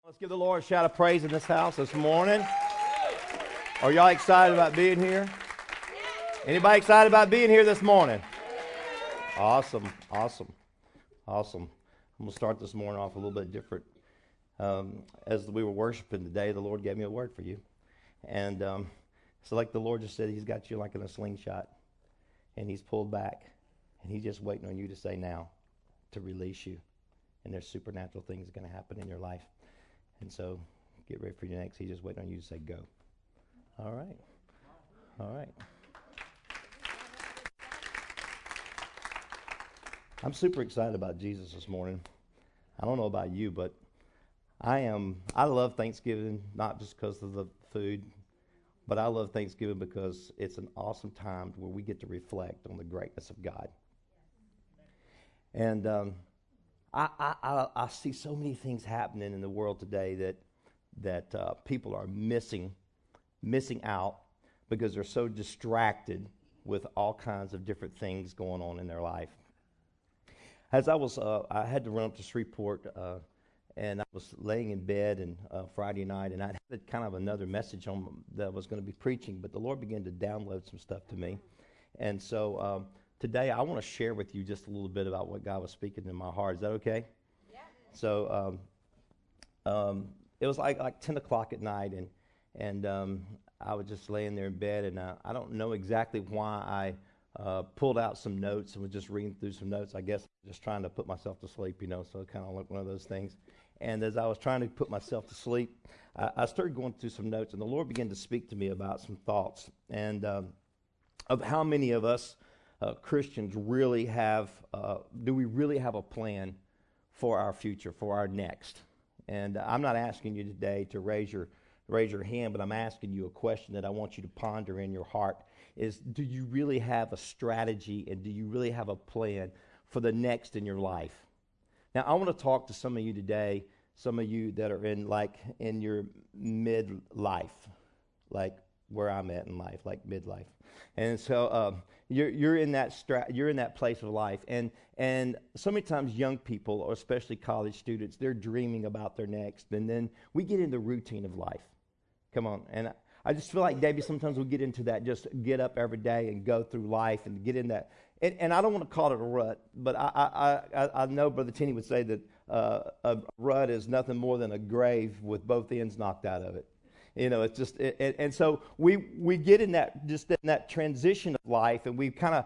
Let's give the Lord a shout of praise in this house this morning. Are y'all excited about being here? Anybody excited about being here this morning? Awesome. I'm going to start this morning off a little bit different. As we were worshiping today, the Lord gave me a word for you. And so like the Lord just said, He's got you like in a slingshot. And He's pulled back. And He's just waiting on you to say now to release you. And there's supernatural things going to happen in your life. And so get ready for your next. He's just waiting on you to say go. All right. I'm super excited about Jesus this morning. I don't know about you, but I love Thanksgiving, not just because of the food, but I love Thanksgiving because it's an awesome time where we get to reflect on the greatness of God. And I see so many things happening in the world today that people are missing out because they're so distracted with all kinds of different things going on in their life. As I had to run up to Shreveport, and I was laying in bed and Friday night, and I had kind of another message that I was going to be preaching, but the Lord began to download some stuff to me. And so today I want to share with you just a little bit about what God was speaking in my heart. Is that okay? Yeah. So it was like 10 o'clock at night, and I was just laying there in bed, and I don't know exactly why I pulled out some notes and was just reading through some notes. I guess just trying to put myself to sleep, so kind of like one of those things. And as I was trying to put myself to sleep, I started going through some notes, and the Lord began to speak to me about some thoughts and of how many of us Christians really have, do we really have a plan for our future, for our next? And I'm not asking you today to raise your hand, but I'm asking you a question that I want you to ponder in your heart is, do you really have a strategy and do you really have a plan for the next in your life? Now, I want to talk to some of you today, some of you that are in your midlife, like where I'm at in life, like midlife. And so you're in that place of life. And so many times young people, or especially college students, they're dreaming about their next. And then we get in the routine of life. Come on. And I just feel like, Debbie, sometimes we get into that, just get up every day and go through life and get in that. And I don't want to call it a rut, but I know Brother Tenney would say that a rut is nothing more than a grave with both ends knocked out of it. It's just, and so we get in that transition of life, and we kind of,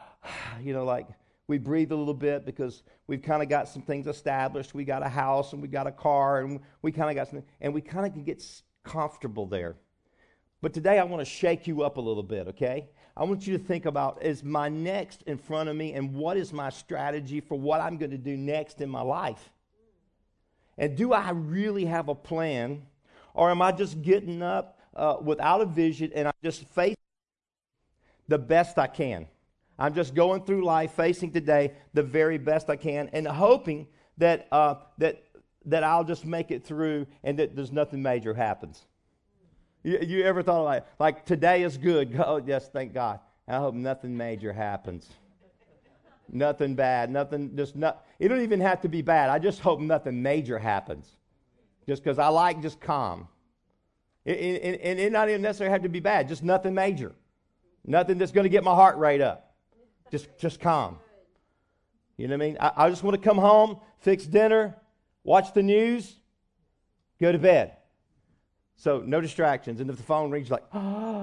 we breathe a little bit because we've kind of got some things established. We got a house and we got a car, and we kind of got something, and we kind of can get comfortable there. But today I want to shake you up a little bit, okay? I want you to think about, is my next in front of me, and what is my strategy for what I'm going to do next in my life? And do I really have a plan, or am I just getting up without a vision and I'm just facing the best I can? I'm just going through life, facing today the very best I can, and hoping that I'll just make it through and that there's nothing major happens. You ever thought like today is good? Oh, yes, thank God. I hope nothing major happens. Nothing bad, nothing, just not. It don't even have to be bad. I just hope nothing major happens. Just because I like just calm. It not even necessarily have to be bad. Just nothing major. Nothing that's going to get my heart rate up. Just calm. You know what I mean? I just want to come home, fix dinner, watch the news, go to bed. So no distractions. And if the phone rings, like,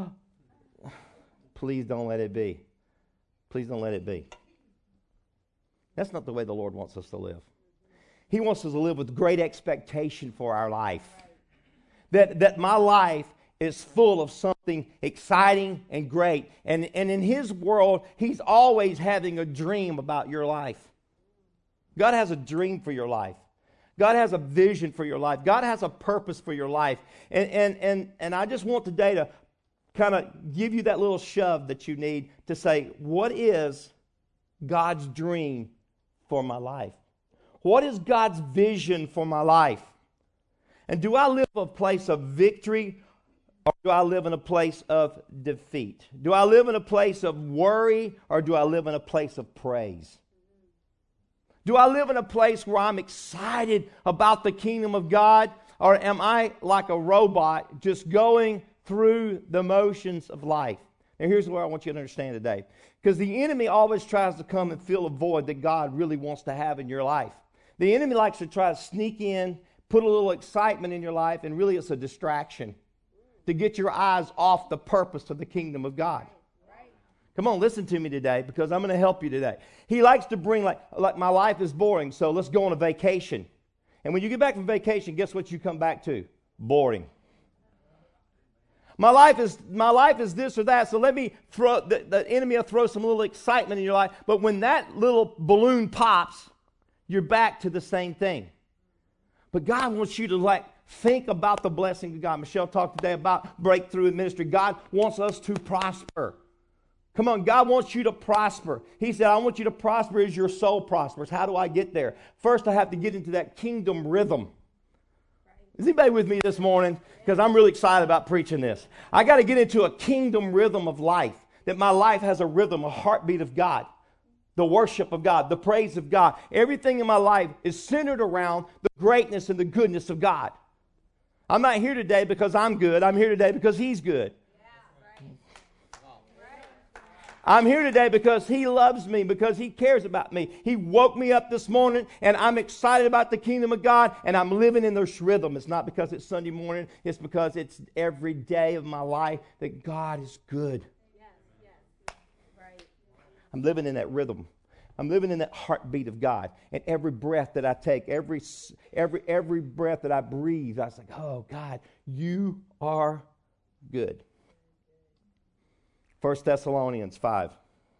please don't let it be. Please don't let it be. That's not the way the Lord wants us to live. He wants us to live with great expectation for our life. That my life is full of something exciting and great. And in His world, He's always having a dream about your life. God has a dream for your life. God has a vision for your life. God has a purpose for your life. And I just want today to kind of give you that little shove that you need to say, what is God's dream for my life? What is God's vision for my life? And do I live a place of victory, or do I live in a place of defeat? Do I live in a place of worry, or do I live in a place of praise? Do I live in a place where I'm excited about the kingdom of God? Or am I like a robot just going through the motions of life? Now here's what I want you to understand today. Because the enemy always tries to come and fill a void that God really wants to have in your life. The enemy likes to try to sneak in, put a little excitement in your life, and really it's a distraction to get your eyes off the purpose of the kingdom of God. Come on, listen to me today, because I'm going to help you today. He likes to bring like my life is boring, so let's go on a vacation. And when you get back from vacation, guess what you come back to? Boring. My life is this or that, so let me throw, the enemy will throw some little excitement in your life, but when that little balloon pops, you're back to the same thing. But God wants you to think about the blessing of God. Michelle talked today about breakthrough in ministry. God wants us to prosper. Come on, God wants you to prosper. He said, I want you to prosper as your soul prospers. How do I get there? First, I have to get into that kingdom rhythm. Is anybody with me this morning? Because I'm really excited about preaching this. I got to get into a kingdom rhythm of life, that my life has a rhythm, a heartbeat of God, the worship of God, the praise of God. Everything in my life is centered around the greatness and the goodness of God. I'm not here today because I'm good. I'm here today because He's good. I'm here today because He loves me, because He cares about me. He woke me up this morning, and I'm excited about the kingdom of God, and I'm living in this rhythm. It's not because it's Sunday morning. It's because it's every day of my life that God is good. Yes. Right. I'm living in that rhythm. I'm living in that heartbeat of God. And every breath that I take, every breath that I breathe, I was like, oh, God, You are good. 1 Thessalonians 5.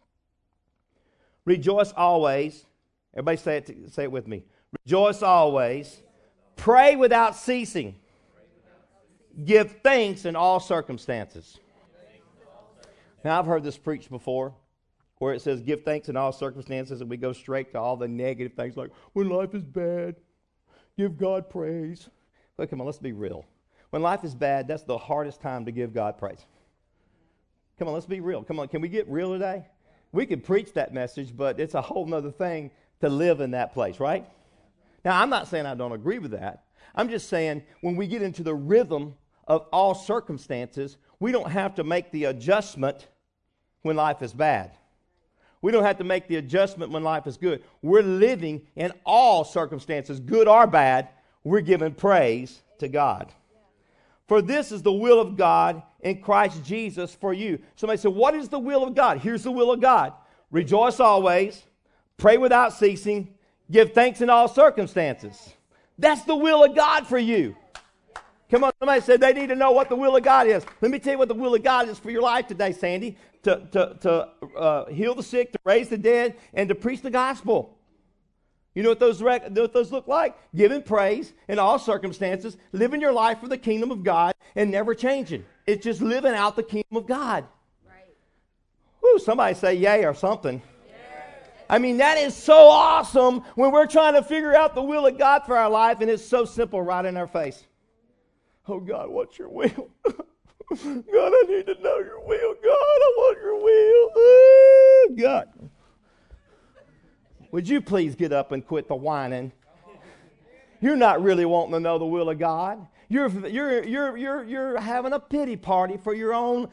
Rejoice always. Everybody say it with me. Rejoice always. Pray without ceasing. Give thanks in all circumstances. Now, I've heard this preached before, where it says give thanks in all circumstances, and we go straight to all the negative things like, when life is bad, give God praise. Look, come on, let's be real. When life is bad, that's the hardest time to give God praise. Come on, let's be real. Come on, can we get real today? We could preach that message, but it's a whole nother thing to live in that place, right? Now, I'm not saying I don't agree with that. I'm just saying when we get into the rhythm of all circumstances, we don't have to make the adjustment when life is bad. We don't have to make the adjustment when life is good. We're living in all circumstances, good or bad. We're giving praise to God. For this is the will of God in Christ Jesus for you. Somebody said, what is the will of God? Here's the will of God. Rejoice always. Pray without ceasing. Give thanks in all circumstances. That's the will of God for you. Come on, somebody said they need to know what the will of God is. Let me tell you what the will of God is for your life today, Sandy. To heal the sick, to raise the dead, and to preach the gospel. You know what those look like? Giving praise in all circumstances, living your life for the kingdom of God, and never changing. It's just living out the kingdom of God. Right. Woo, somebody say yay or something. Yeah. I mean, that is so awesome when we're trying to figure out the will of God for our life, and it's so simple right in our face. Oh, God, what's your will? God, I need to know your will. God, I want your will. Oh, God. Would you please get up and quit the whining? You're not really wanting to know the will of God. You're having a pity party for your own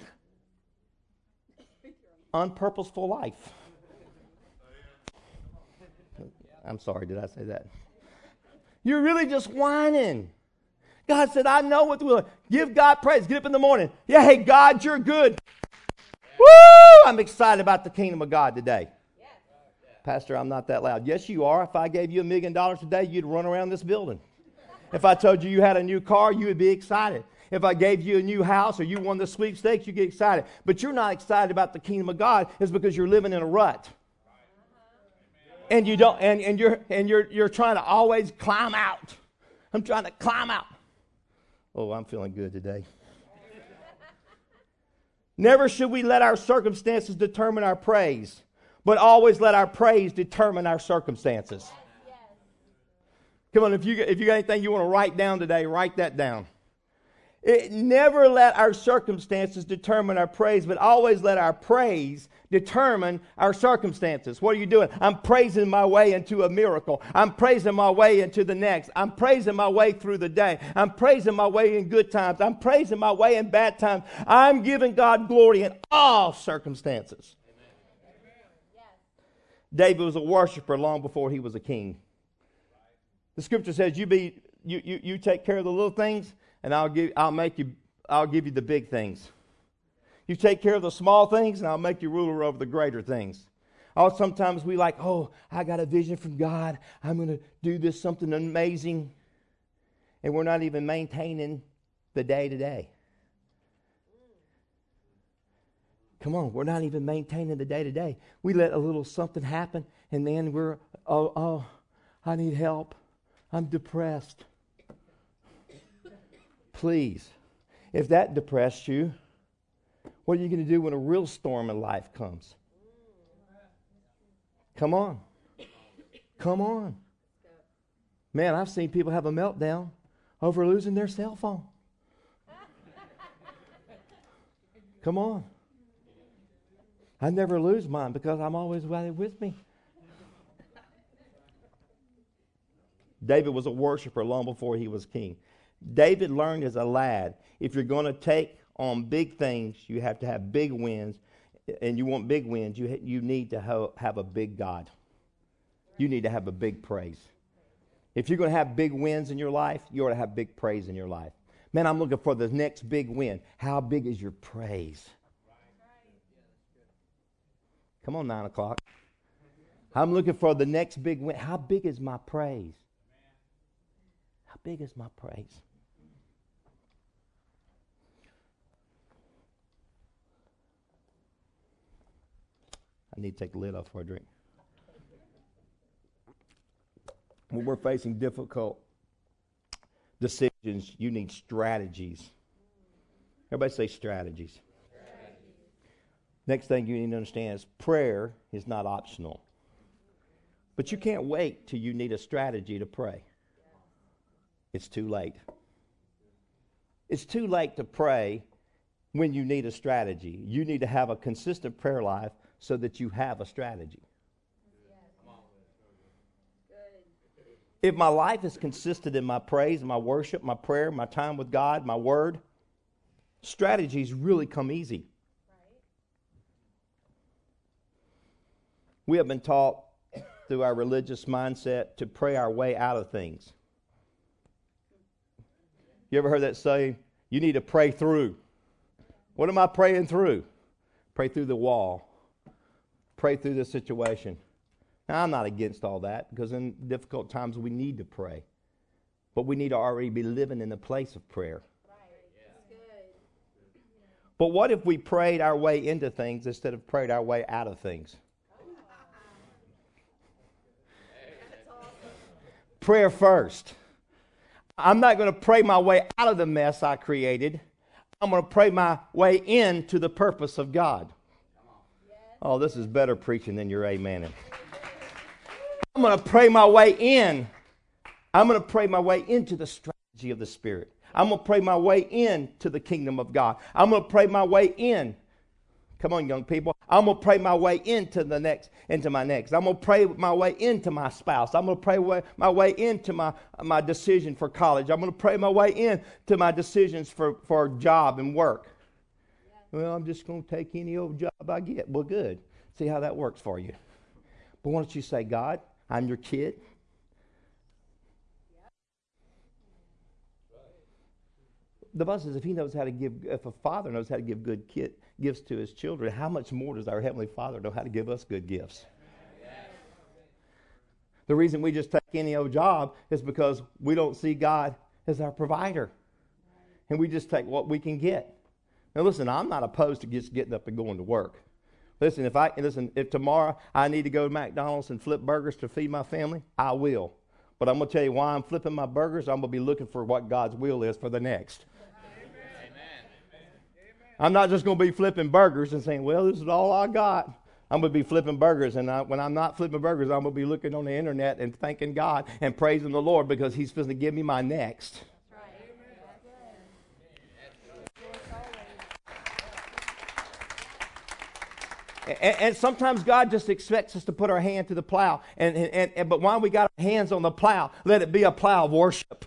unpurposeful life. I'm sorry, did I say that? You're really just whining. God said, I know what the will is. Give God praise. Get up in the morning. Yeah, hey, God, you're good. Woo! I'm excited about the kingdom of God today. Pastor, I'm not that loud. Yes, you are. If I gave you $1 million today, you'd run around this building. If I told you you had a new car, you would be excited. If I gave you a new house or you won the sweepstakes, you get excited. But you're not excited about the kingdom of God is because you're living in a rut. And you don't and you're trying to always climb out. I'm trying to climb out. Oh, I'm feeling good today. Never should we let our circumstances determine our praise, but always let our praise determine our circumstances. Come on, if you got anything you want to write down today, write that down. Never let our circumstances determine our praise, but always let our praise determine our circumstances. What are you doing? I'm praising my way into a miracle. I'm praising my way into the next. I'm praising my way through the day. I'm praising my way in good times. I'm praising my way in bad times. I'm giving God glory in all circumstances. David was a worshiper long before he was a king. The scripture says, you take care of the little things, and I'll give you the big things. You take care of the small things, and I'll make you ruler over the greater things. Sometimes we like, I got a vision from God. I'm going to do this something amazing. And we're not even maintaining the day-to-day. Come on, we're not even maintaining the day-to-day. We let a little something happen, and then we're, I need help. I'm depressed. Please, if that depressed you, what are you going to do when a real storm in life comes? Come on. Come on. Man, I've seen people have a meltdown over losing their cell phone. Come on. I never lose mine because I'm always with me. David was a worshiper long before he was king. David learned as a lad, if you're going to take on big things, you have to have big wins. And you want big wins, you need to have a big God. You need to have a big praise. If you're going to have big wins in your life, you ought to have big praise in your life. Man, I'm looking for the next big win. How big is your praise? Come on, 9 o'clock. I'm looking for the next big win. How big is my praise? How big is my praise? I need to take the lid off for a drink. When we're facing difficult decisions, you need strategies. Everybody say strategies. Next thing you need to understand is prayer is not optional. But you can't wait till you need a strategy to pray. It's too late. It's too late to pray when you need a strategy. You need to have a consistent prayer life so that you have a strategy. If my life is consistent in my praise, my worship, my prayer, my time with God, my word, strategies really come easy. We have been taught through our religious mindset to pray our way out of things. You ever heard that saying? You need to pray through. What am I praying through? Pray through the wall. Pray through the situation. Now, I'm not against all that because in difficult times we need to pray. But we need to already be living in the place of prayer. But what if we prayed our way into things instead of prayed our way out of things? Prayer first. I'm not going to pray my way out of the mess I created. I'm going to pray my way into the purpose of God. Oh, this is better preaching than your amening. I'm going to pray my way in. I'm going to pray my way into the strategy of the Spirit. I'm going to pray my way into the kingdom of God. I'm going to pray my way in. Come on, young people. I'm going to pray my way into my next. I'm going to pray my way into my spouse. I'm going to pray my way into my decision for college. I'm going to pray my way into my decisions for job and work. Well, I'm just going to take any old job I get. Well, good. See how that works for you. But why don't you say, God, I'm your kid. The Bible says if a father knows how to give good gifts to his children, how much more does our Heavenly Father know how to give us good gifts? The reason we just take any old job is because we don't see God as our provider. And we just take what we can get. Now listen, I'm not opposed to just getting up and going to work. Listen, if tomorrow I need to go to McDonald's and flip burgers to feed my family, I will. But I'm going to tell you why I'm flipping my burgers. I'm going to be looking for what God's will is for the next. I'm not just going to be flipping burgers and saying, well, this is all I got. I'm going to be flipping burgers. And when I'm not flipping burgers, I'm going to be looking on the internet and thanking God and praising the Lord because He's supposed to give me my next. And sometimes God just expects us to put our hand to the plow. But while we got our hands on the plow, let it be a plow of worship.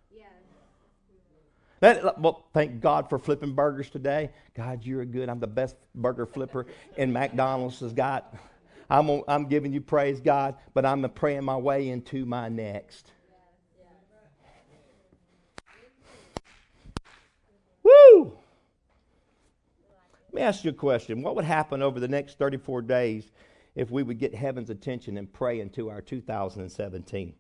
Well, thank God for flipping burgers today. God, you're good. I'm the best burger flipper in McDonald's has got. I'm giving you praise, God, but I'm praying my way into my next. Woo! Let me ask you a question. What would happen over the next 34 days if we would get heaven's attention and pray into our 2017?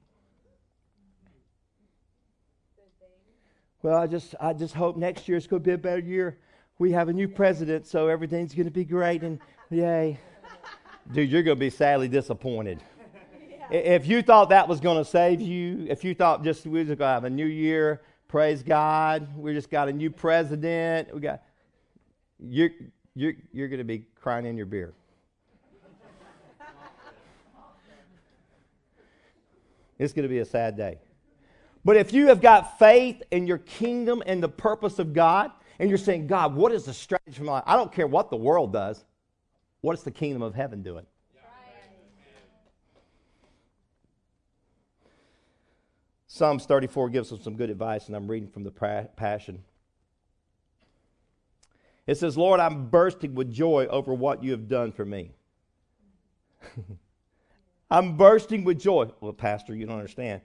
Well, I just hope next year is going to be a better year. We have a new president, so everything's going to be great, and yay. Dude, you're going to be sadly disappointed. If you thought that was going to save you, if you thought just we're just going to have a new year, praise God, we just got a new president, you're going to be crying in your beer. It's going to be a sad day. But if you have got faith in your kingdom and the purpose of God, and you're saying, God, what is the strategy for my life? I don't care what the world does. What is the kingdom of heaven doing? Psalms 34 gives us some good advice, and I'm reading from the Passion. It says, Lord, I'm bursting with joy over what you have done for me. I'm bursting with joy. Well, Pastor, you don't understand.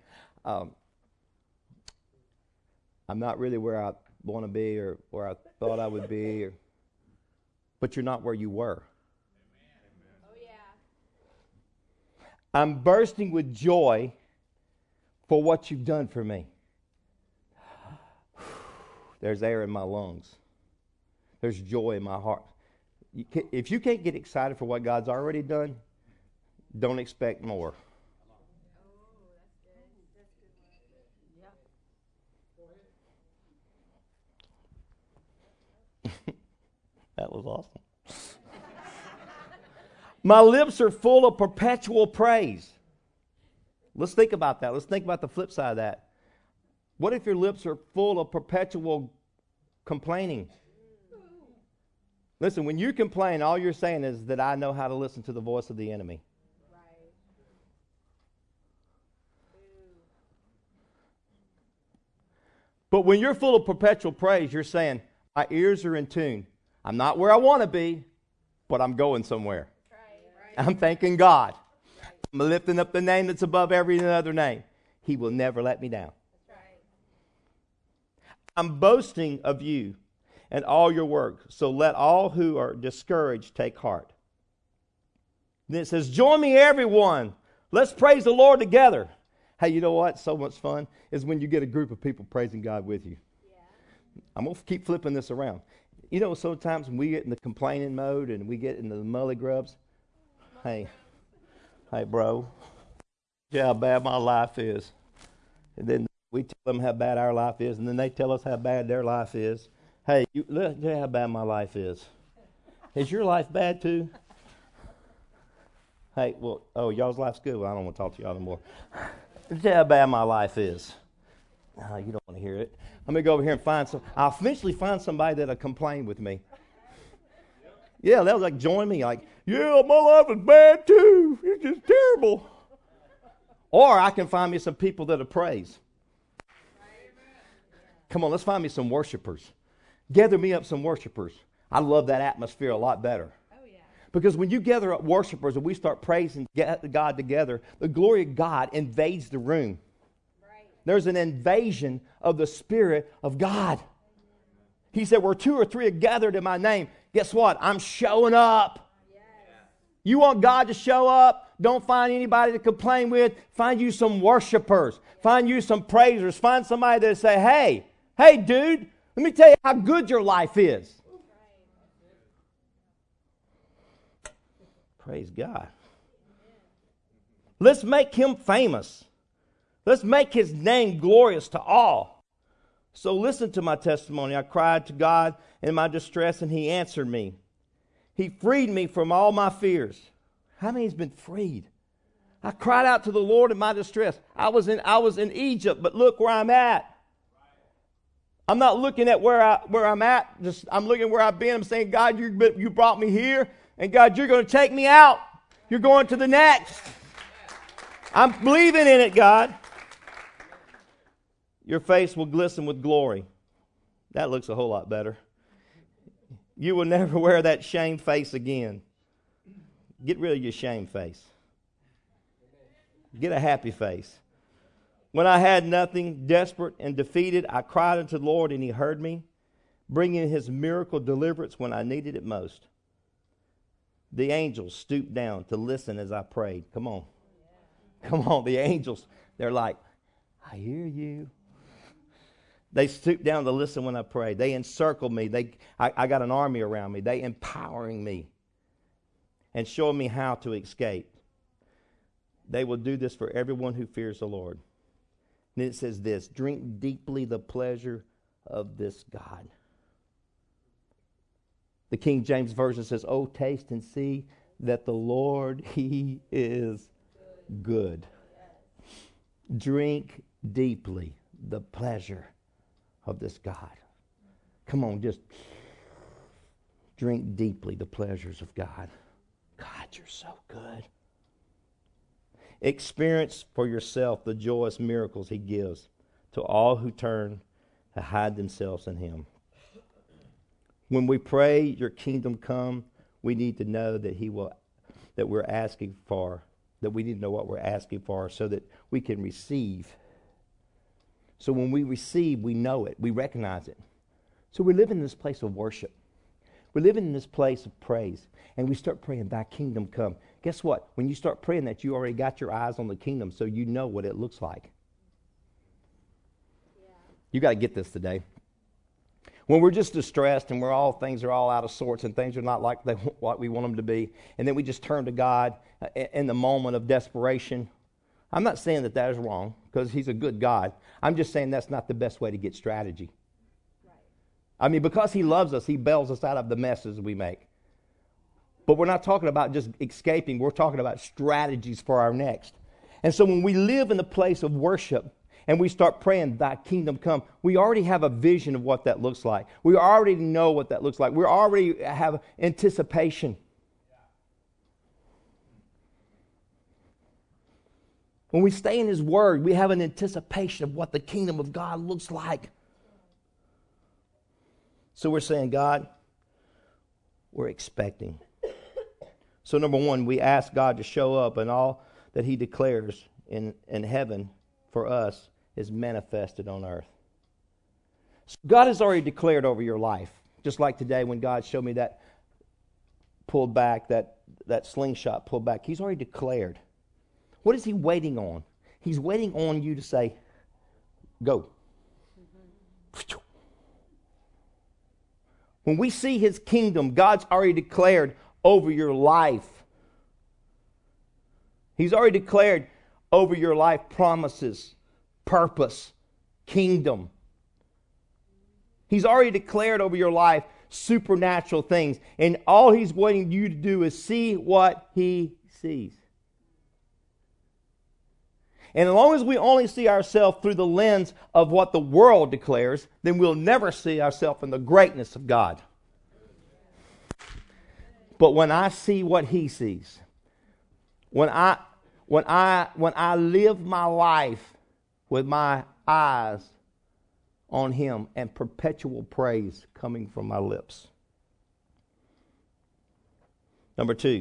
I'm not really where I want to be or where I thought I would be. But you're not where you were. Oh, yeah. I'm bursting with joy for what you've done for me. There's air in my lungs. There's joy in my heart. If you can't get excited for what God's already done, don't expect more. That was awesome. My lips are full of perpetual praise. Let's think about that. Let's think about the flip side of that. What if your lips are full of perpetual complaining? Listen, when you complain, all you're saying is that I know how to listen to the voice of the enemy. But when you're full of perpetual praise, you're saying, my ears are in tune. I'm not where I want to be, but I'm going somewhere. Right. I'm thanking God. Right. I'm lifting up the name that's above every other name. He will never let me down. Right. I'm boasting of you and all your work, so let all who are discouraged take heart. Then it says, join me everyone. Let's praise the Lord together. Hey, you know what? So much fun is when you get a group of people praising God with you. Yeah. I'm going to keep flipping this around. You know, sometimes when we get in the complaining mode and we get into the mully grubs, hey, bro, how bad my life is. And then we tell them how bad our life is, and then they tell us how bad their life is. Hey, look how bad my life is. Is your life bad too? Hey, y'all's life's good. Well, I don't want to talk to y'all anymore. Look how bad my life is. No, you don't want to hear it. I'm going to go over here and find some. I'll eventually find somebody that'll complain with me. Yeah, they'll like join me. Like, yeah, my life is bad too. It's just terrible. Or I can find me some people that'll praise. Come on, let's find me some worshipers. Gather me up some worshipers. I love that atmosphere a lot better. Because when you gather up worshipers and we start praising God together, the glory of God invades the room. Right. There's an invasion of the Spirit of God. He said, where 2 or 3 are gathered in my name, guess what? I'm showing up. Yes. You want God to show up? Don't find anybody to complain with. Find you some worshipers. Find you some praisers. Find somebody that say, hey, dude, let me tell you how good your life is. Praise God. Let's make him famous. Let's make his name glorious to all. So listen to my testimony. I cried to God in my distress, and he answered me. He freed me from all my fears. How many has been freed? I cried out to the Lord in my distress. I was in Egypt, but look where I'm at. I'm not looking at where I'm at. I'm looking where I've been. I'm saying, God, you brought me here. And God, you're going to take me out. You're going to the next. I'm believing in it, God. Your face will glisten with glory. That looks a whole lot better. You will never wear that shame face again. Get rid of your shame face. Get a happy face. When I had nothing, desperate and defeated, I cried unto the Lord, and He heard me, bringing His miracle deliverance when I needed it most. The angels stooped down to listen as I prayed. Come on. Come on, the angels. They're like, I hear you. They stooped down to listen when I prayed. They encircled me. I got an army around me. They empowering me and showing me how to escape. They will do this for everyone who fears the Lord. And then it says this, drink deeply the pleasure of this God. The King James Version says, oh, taste and see that the Lord, He is good. Drink deeply the pleasure of this God. Come on, just drink deeply the pleasures of God. God, you're so good. Experience for yourself the joyous miracles He gives to all who turn to hide themselves in Him. When we pray, your kingdom come, we need to know that that we're asking for, that we need to know what we're asking for so that we can receive. So when we receive, we know it, we recognize it. So we live in this place of worship. We live in this place of praise, and we start praying, thy kingdom come. Guess what? When you start praying that, you already got your eyes on the kingdom, so you know what it looks like. Yeah. You got to get this today. When we're just distressed and things are all out of sorts and things are not like what we want them to be, and then we just turn to God in the moment of desperation. I'm not saying that is wrong, because He's a good God. I'm just saying that's not the best way to get strategy. Right. I mean, because He loves us, He bails us out of the messes we make. But we're not talking about just escaping. We're talking about strategies for our next. And so when we live in the place of worship and we start praying, thy kingdom come, we already have a vision of what that looks like. We already know what that looks like. We already have anticipation. When we stay in His Word, we have an anticipation of what the kingdom of God looks like. So we're saying, God, we're expecting. So number one, we ask God to show up, and all that He declares in heaven for us is manifested on earth. So God has already declared over your life. Just like today when God showed me that pulled back, that slingshot pulled back. He's already declared. What is He waiting on? He's waiting on you to say, go. Mm-hmm. When we see His kingdom, God's already declared over your life. He's already declared over your life promises, purpose, kingdom. He's already declared over your life supernatural things. And all He's waiting you to do is see what He sees. And as long as we only see ourselves through the lens of what the world declares, then we'll never see ourselves in the greatness of God. But when I see what He sees, when I live my life with my eyes on Him and perpetual praise coming from my lips. Number two,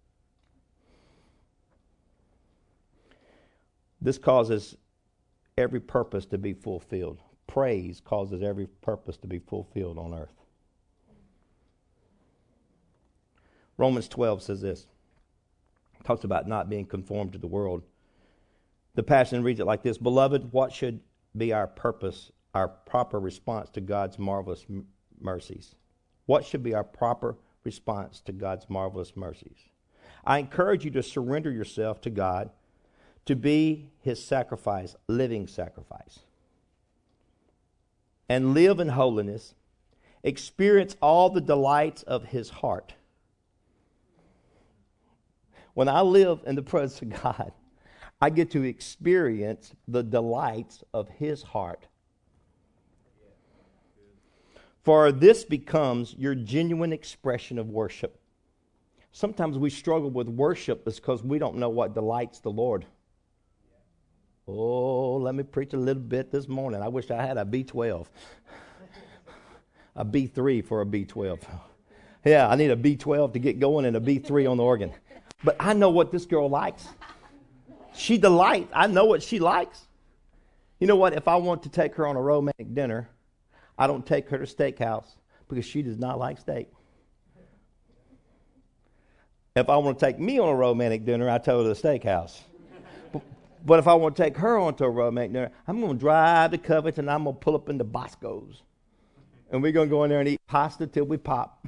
this causes every purpose to be fulfilled. Praise causes every purpose to be fulfilled on earth. Romans 12 says this. It talks about not being conformed to the world. The Passion reads it like this. Beloved, what should be our purpose, our proper response to God's marvelous mercies? What should be our proper response to God's marvelous mercies? I encourage you to surrender yourself to God, to be His sacrifice, living sacrifice, and live in holiness. Experience all the delights of His heart. When I live in the presence of God, I get to experience the delights of His heart. For this becomes your genuine expression of worship. Sometimes we struggle with worship because we don't know what delights the Lord. Oh, let me preach a little bit this morning. I wish I had a B12. A B3 for a B12. Yeah, I need a B12 to get going and a B3 on the organ. But I know what this girl likes. She delights. I know what she likes. You know what? If I want to take her on a romantic dinner, I don't take her to steakhouse because she does not like steak. If I want to take me on a romantic dinner, I tell her to the steakhouse. But if I want to take her onto a romantic dinner, I'm going to drive to Covington and I'm going to pull up into Bosco's. And we're going to go in there and eat pasta till we pop.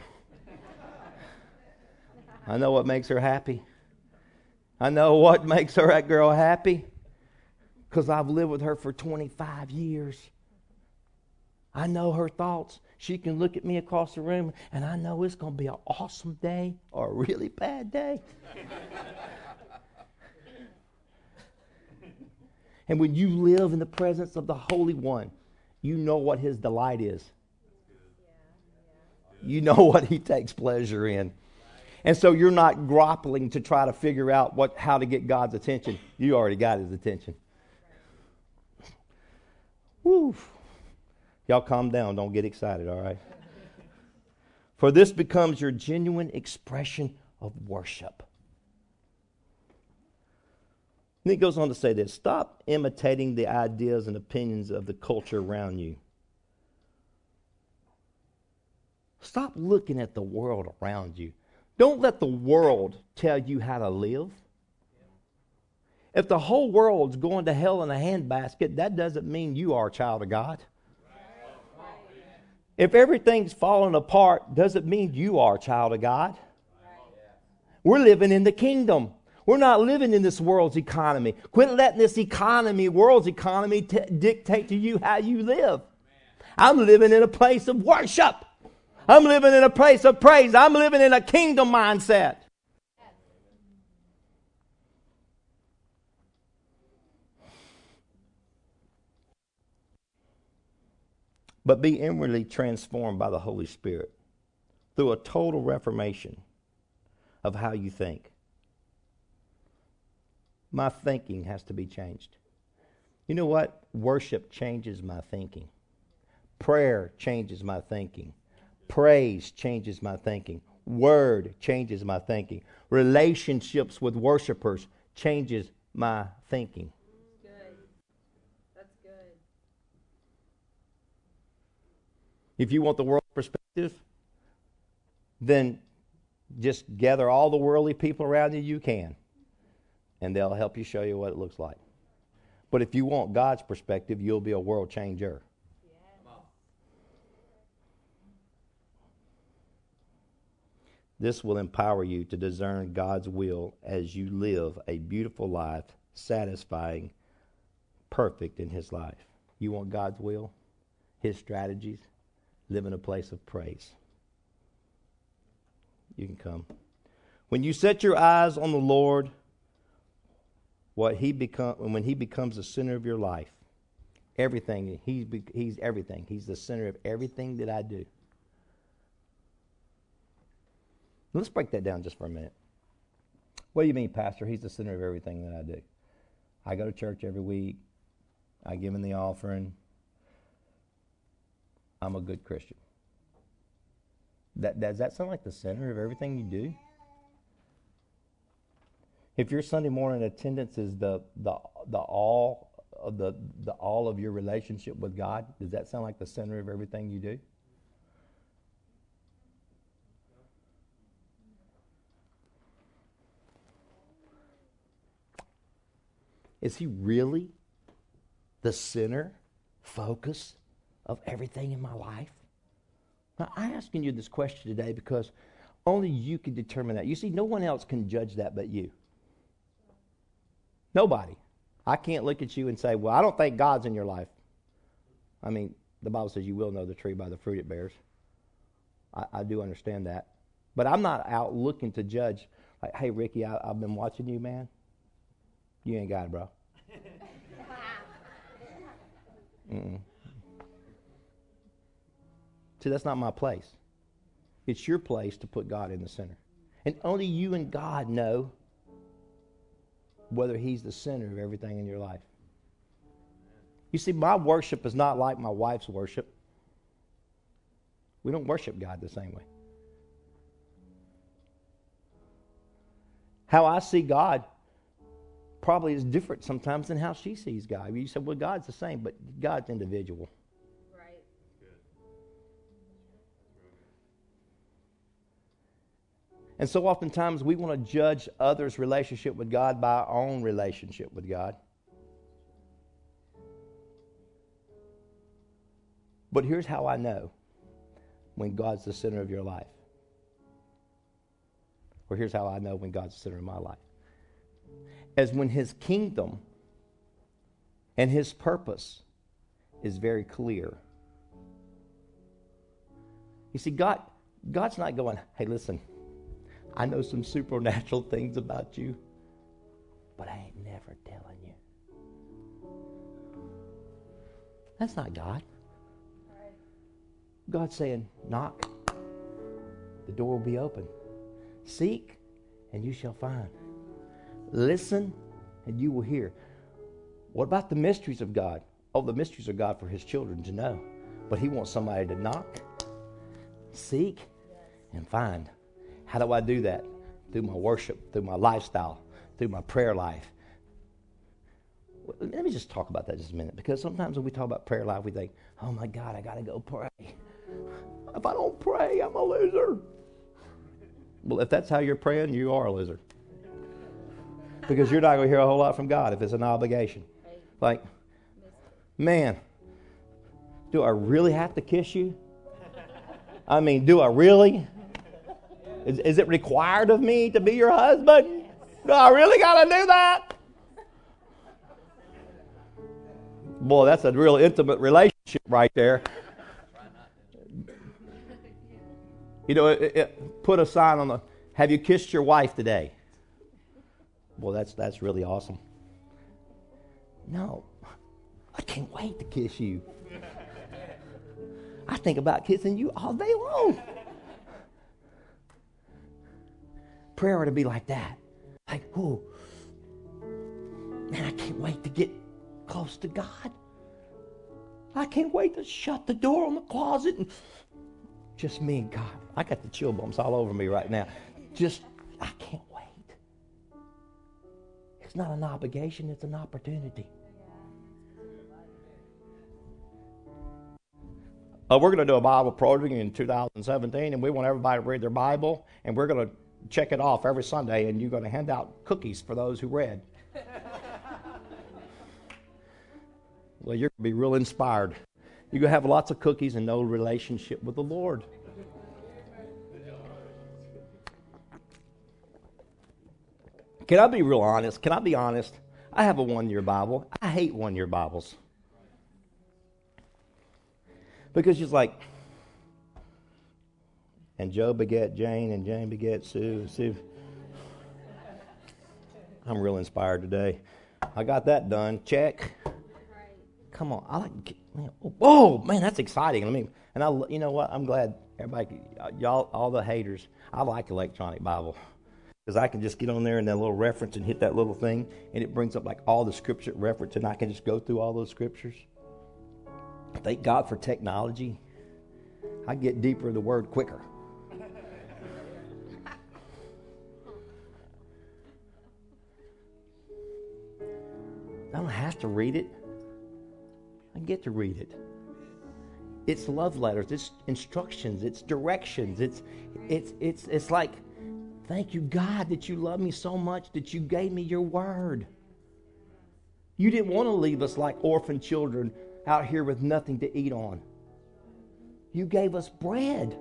I know what makes her happy. I know what makes that girl happy. Because I've lived with her for 25 years. I know her thoughts. She can look at me across the room and I know it's going to be an awesome day or a really bad day. And when you live in the presence of the Holy One, you know what His delight is. You know what He takes pleasure in. And so you're not grappling to try to figure out how to get God's attention. You already got His attention. Woo. Y'all calm down. Don't get excited, all right? For this becomes your genuine expression of worship. And he goes on to say this. Stop imitating the ideas and opinions of the culture around you. Stop looking at the world around you. Don't let the world tell you how to live. If the whole world's going to hell in a handbasket, that doesn't mean you are a child of God. If everything's falling apart, doesn't mean you are a child of God. We're living in the kingdom. We're not living in this world's economy. Quit letting this world's economy, dictate to you how you live. I'm living in a place of worship. I'm living in a place of praise. I'm living in a kingdom mindset. But be inwardly transformed by the Holy Spirit through a total reformation of how you think. My thinking has to be changed. You know what? Worship changes my thinking. Prayer changes my thinking. Praise changes my thinking. Word changes my thinking. Relationships with worshipers changes my thinking. Good. That's good. If you want the world perspective, then just gather all the worldly people around you can, and they'll help you show you what it looks like. But if you want God's perspective, you'll be a world changer. This will empower you to discern God's will as you live a beautiful life, satisfying, perfect in His life. You want God's will, His strategies? Live in a place of praise. You can come. When you set your eyes on the Lord, when He becomes the center of your life, everything, He's everything. He's the center of everything that I do. Let's break that down just for a minute. What do you mean, Pastor? He's the center of everything that I do. I go to church every week. I give Him the offering. I'm a good Christian. Does that sound like the center of everything you do? If your Sunday morning attendance is the all of your relationship with God, does that sound like the center of everything you do? Is He really the center, focus of everything in my life? Now, I'm asking you this question today because only you can determine that. You see, no one else can judge that but you. Nobody. I can't look at you and say, well, I don't think God's in your life. I mean, the Bible says you will know the tree by the fruit it bears. I do understand that. But I'm not out looking to judge. Like, hey, Ricky, I've been watching you, man. You ain't got it, bro. Mm-mm. See, that's not my place. It's your place to put God in the center. And only you and God know whether He's the center of everything in your life. You see, my worship is not like my wife's worship. We don't worship God the same way. How I see God probably is different sometimes than how she sees God. You say, well, God's the same, but God's individual. Right. And so oftentimes we want to judge others' relationship with God by our own relationship with God. But here's how I know when God's the center of your life. Or here's how I know when God's the center of my life. As when His kingdom and His purpose is very clear. You see, God's not going, hey, listen, I know some supernatural things about you, but I ain't never telling you. That's not God. God's saying, knock, the door will be open. Seek, and you shall find. Listen, and you will hear. What about the mysteries of God? Oh, the mysteries of God for His children to know. But He wants somebody to knock, seek, and find. How do I do that? Through my worship, through my lifestyle, through my prayer life. Let me just talk about that just a minute, because sometimes when we talk about prayer life, we think, oh my God, I got to go pray. If I don't pray, I'm a loser. Well, if that's how you're praying, you are a loser. Because you're not going to hear a whole lot from God if it's an obligation. Like, man, do I really have to kiss you? I mean, do I really? Is it required of me to be your husband? Do I really got to do that? Boy, that's a real intimate relationship right there. You know, put a sign on have you kissed your wife today? Well, that's really awesome. No, I can't wait to kiss you. I think about kissing you all day long. Prayer ought to be like that. Like, oh, man, I can't wait to get close to God. I can't wait to shut the door on the closet and just me and God. I got the chill bumps all over me right now. I can't wait. It's not an obligation, it's an opportunity. We're going to do a Bible project in 2017, and we want everybody to read their Bible, and we're going to check it off every Sunday, and you're going to hand out cookies for those who read. Well, you're going to be real inspired. You're going to have lots of cookies and no relationship with the Lord. Can I be real honest? Can I be honest? I have a one-year Bible. I hate one-year Bibles. Because it's like, and Joe begat Jane, and Jane begat Sue, and Sue. I'm real inspired today. I got that done. Check. Come on. I like. Oh man, that's exciting. You know what? I'm glad everybody, y'all, all the haters. I like electronic Bible because I can just get on there and that little reference and hit that little thing, and it brings up like all the scripture reference, and I can just go through all those scriptures. Thank God for technology. I get deeper in the Word quicker. I don't have to read it. I get to read it. It's love letters. It's instructions. It's directions. It's like, thank you, God, that you love me so much that you gave me your word. You didn't want to leave us like orphan children out here with nothing to eat on. You gave us bread.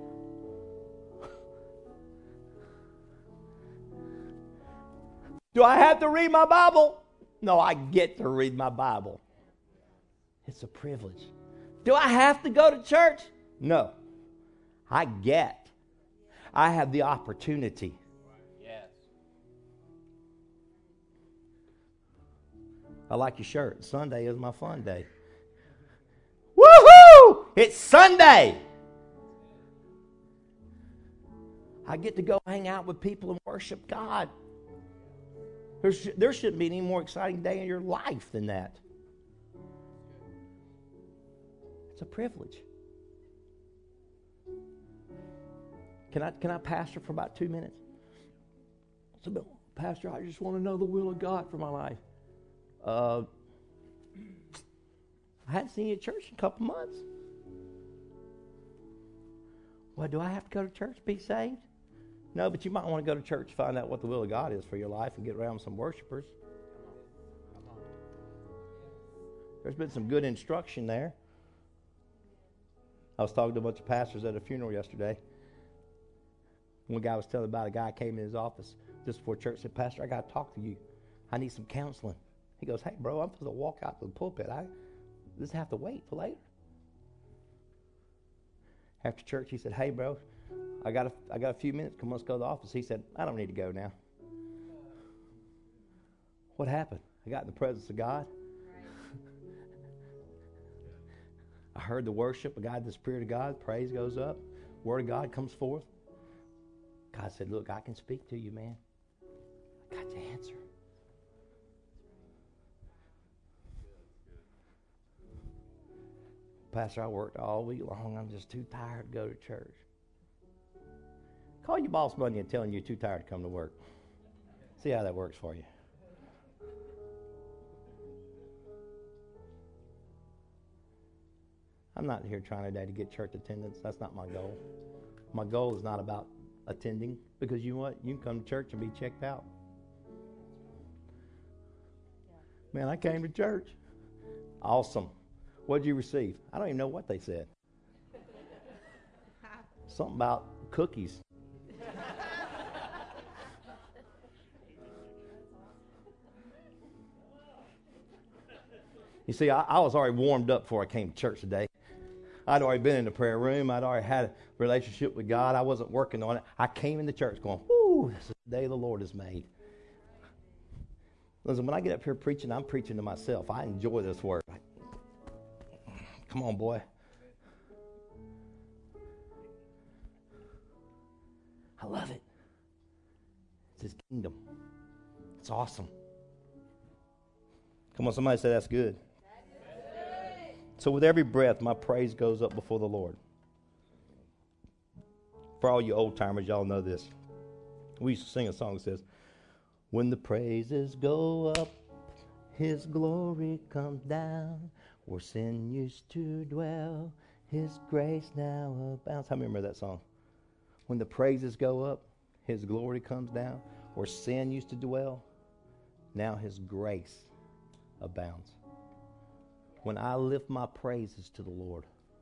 Do I have to read my Bible? No, I get to read my Bible. It's a privilege. Do I have to go to church? No. I have the opportunity. Yes. I like your shirt. Sunday is my fun day. Woohoo! It's Sunday. I get to go hang out with people and worship God. There shouldn't be any more exciting day in your life than that. It's a privilege. Can I pastor for about 2 minutes? So, Pastor, I just want to know the will of God for my life. I hadn't seen you at church in a couple months. Well, do I have to go to church to be saved? No, but you might want to go to church to find out what the will of God is for your life and get around some worshipers. There's been some good instruction there. I was talking to a bunch of pastors at a funeral yesterday. One guy was telling about a guy came in his office just before church, said, Pastor, I got to talk to you. I need some counseling. He goes, hey, bro, I'm supposed to walk out to the pulpit. I just have to wait till later. After church, he said, hey, bro, I got a few minutes. Come on, let's go to the office. He said, I don't need to go now. What happened? I got in the presence of God. I heard the worship. I got the Spirit of God. Praise goes up. Word of God comes forth. God said, look, I can speak to you, man. I got your answer. Pastor, I worked all week long. I'm just too tired to go to church. Call your boss Monday and tell him you're too tired to come to work. See how that works for you. I'm not here trying today to get church attendance. That's not my goal. My goal is not about attending, because you know what? You can come to church and be checked out. Man, I came to church. Awesome. What did you receive? I don't even know what they said. Something about cookies. You see, I was already warmed up before I came to church today. I'd already been in the prayer room. I'd already had a relationship with God. I wasn't working on it. I came into church going, whoo, this is the day the Lord has made. Listen, when I get up here preaching, I'm preaching to myself. I enjoy this work. Come on, boy. I love it. It's His kingdom. It's awesome. Come on, somebody say that's good. So with every breath, my praise goes up before the Lord. For all you old timers, y'all know this. We used to sing a song that says, when the praises go up, His glory comes down. Where sin used to dwell, His grace now abounds. How many remember that song? When the praises go up, His glory comes down. Where sin used to dwell, now His grace abounds. When I lift my praises to the Lord,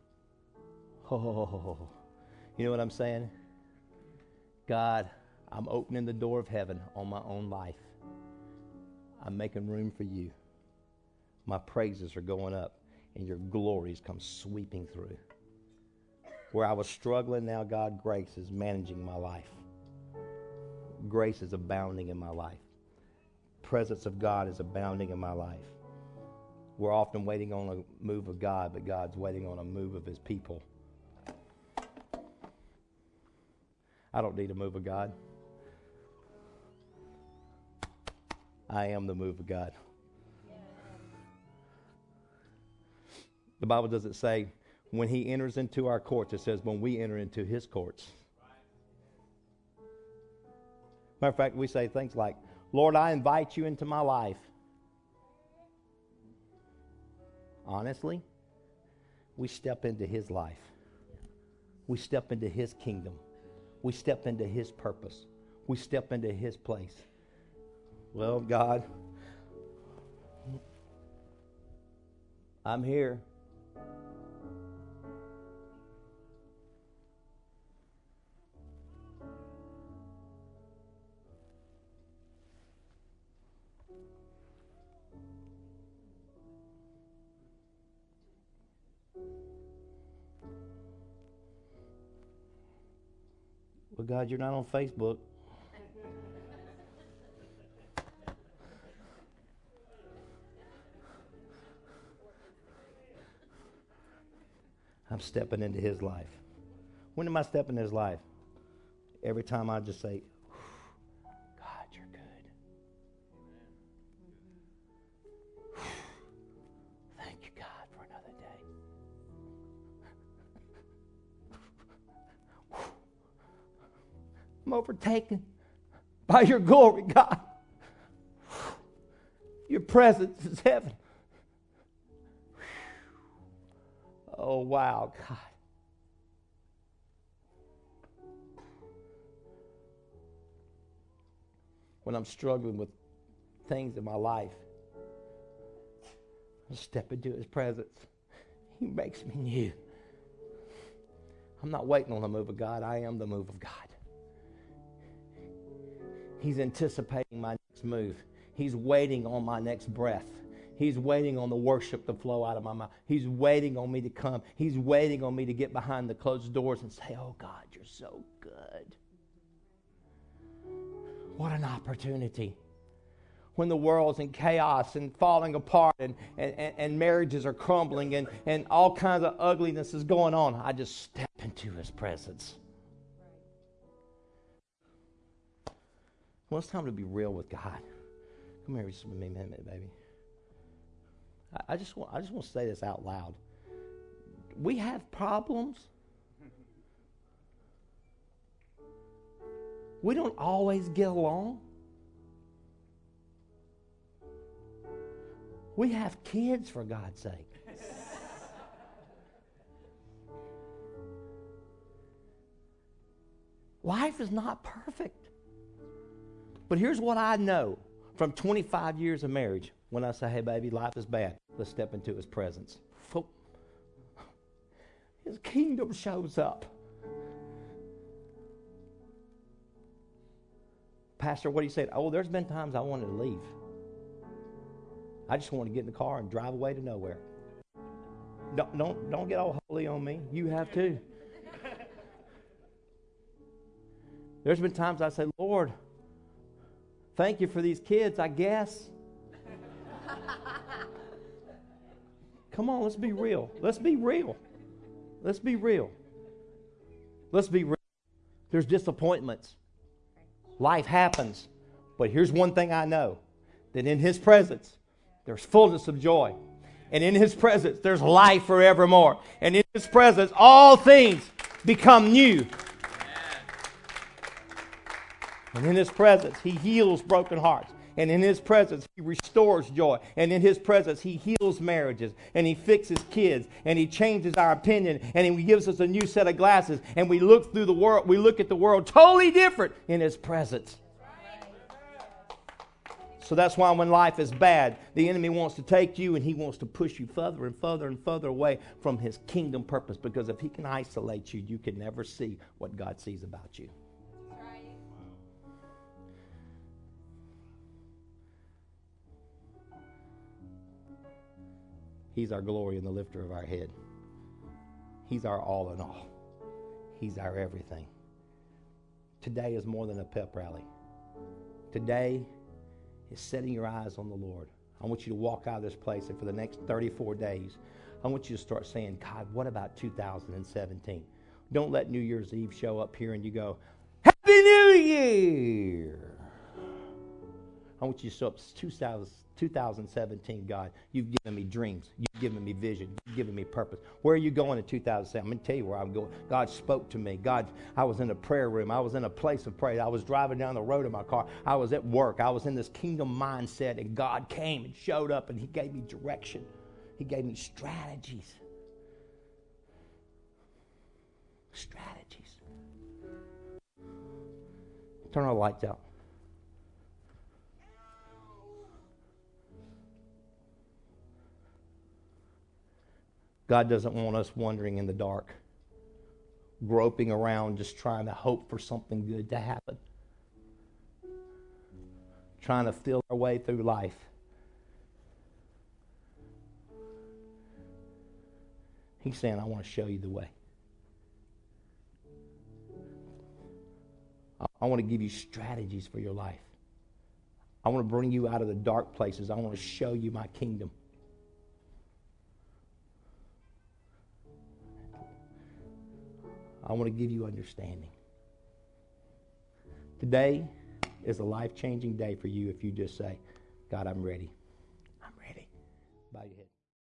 oh, you know what I'm saying? God, I'm opening the door of heaven on my own life. I'm making room for you. My praises are going up, and your glories come sweeping through. Where I was struggling, now God, grace is managing my life. Grace is abounding in my life. Presence of God is abounding in my life. We're often waiting on a move of God, but God's waiting on a move of His people. I don't need a move of God. I am the move of God. The Bible doesn't say when He enters into our courts. It says when we enter into His courts. Matter of fact, we say things like, Lord, I invite you into my life. Honestly, we step into His life. We step into His kingdom. We step into His purpose. We step into His place. Well, God, I'm here. Well, God, you're not on Facebook. I'm stepping into His life. When am I stepping into His life? every time I just say, God, you're good. Thank you, God, for another day. I'm overtaken by your glory, God. Your presence is heaven. Oh, wow, God. When I'm struggling with things in my life, I step into His presence. He makes me new. I'm not waiting on the move of God. I am the move of God. He's anticipating my next move. He's waiting on my next breath. He's waiting on the worship to flow out of my mouth. He's waiting on me to come. He's waiting on me to get behind the closed doors and say, oh, God, you're so good. What an opportunity. When the world's in chaos and falling apart and marriages are crumbling and all kinds of ugliness is going on, I just step into His presence. Well, it's time to be real with God. Come here with me a minute, baby. I just want to say this out loud. We have problems. We don't always get along. We have kids, for God's sake. Life is not perfect. But here's what I know from 25 years of marriage. When I say, hey, baby, life is bad, let's step into His presence. His kingdom shows up. Pastor, what do you say? Oh, there's been times I wanted to leave. I just want to get in the car and drive away to nowhere. Don't get all holy on me. You have too. There's been times I say, Lord, thank you for these kids, I guess. Come on, let's be real. Let's be real. Let's be real. Let's be real. There's disappointments. Life happens. But here's one thing I know. That in His presence, there's fullness of joy. And in His presence, there's life forevermore. And in His presence, all things become new. And in His presence, He heals broken hearts. And in His presence, He restores joy. And in His presence, He heals marriages. And He fixes kids. And He changes our opinion. And He gives us a new set of glasses. And we look through the world. We look at the world totally different in His presence. So that's why when life is bad, the enemy wants to take you and he wants to push you further and further and further away from His kingdom purpose. Because if he can isolate you, you can never see what God sees about you. He's our glory and the lifter of our head. He's our all in all. He's our everything. Today is more than a pep rally. Today is setting your eyes on the Lord. I want you to walk out of this place, and for the next 34 days, I want you to start saying, God, what about 2017? Don't let New Year's Eve show up here and you go, Happy New Year! I want you to show up 2017, God. You've given me dreams. You've given me vision. You've given me purpose. Where are you going in 2017? I'm going to tell you where I'm going. God spoke to me. I was in a prayer room. I was in a place of prayer. I was driving down the road in my car. I was at work. I was in this kingdom mindset, and God came and showed up, and He gave me direction. He gave me strategies. Strategies. Turn our lights out. God doesn't want us wandering in the dark, groping around, just trying to hope for something good to happen, trying to feel our way through life. He's saying, I want to show you the way. I want to give you strategies for your life. I want to bring you out of the dark places. I want to show you my kingdom. I want to give you understanding. Today is a life-changing day for you if you just say, God, I'm ready. I'm ready. Bow your head.